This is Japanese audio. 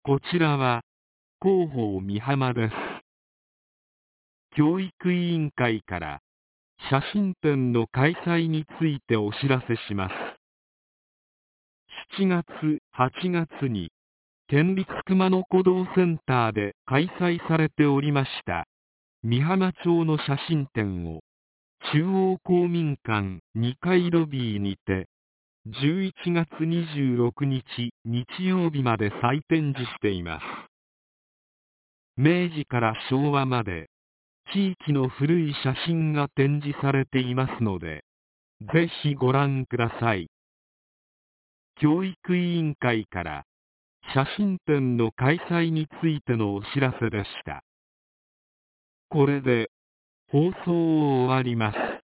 こちらは広報美浜です。教育委員会から写真展の開催についてお知らせします。7月、8月に県立熊野古道センターで開催されておりました美浜町の写真展を中央公民館2階ロビーにて11月26日日曜日まで再展示しています。明治から昭和まで地域の古い写真が展示されていますので、ぜひご覧ください。教育委員会から写真展の開催についてのお知らせでした。これで放送を終わります。